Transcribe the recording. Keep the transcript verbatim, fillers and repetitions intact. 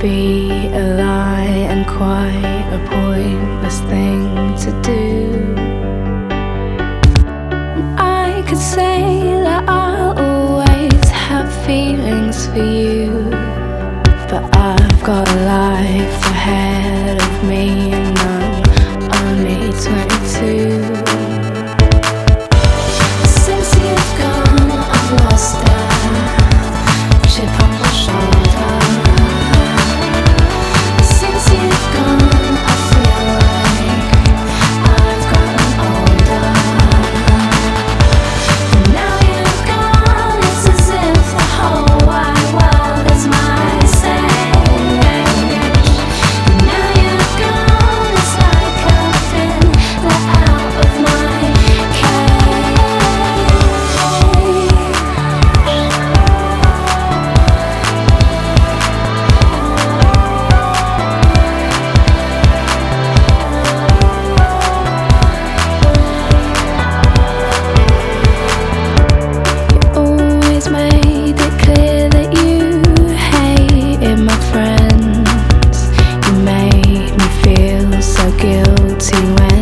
be a lie and quite a pointless thing to do. I could say that I'll always have feelings for you, but I've got a life ahead of me and I'm only twenty-two. Since you've gone, I've lost a chip on my shoulder. Since you've gone, I feel like I've gotten older. And now you're gone, it's as if the whole wide world is my stage. And now you're gone, it's like I've been let out of my cage. Always made it clear that you hated my friends. You made me feel so guilty when